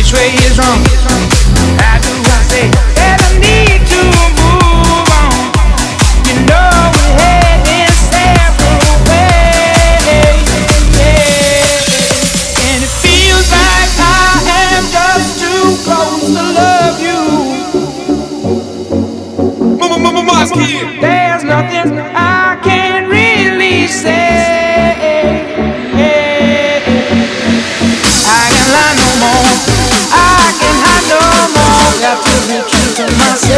which way is wrong? How do I say that I need to move on? You know we're heading several ways, yeah. And it feels like I am just too close to love you. There's nothing I can really say. I can lie no more. I can hide no more. Got to be true to myself.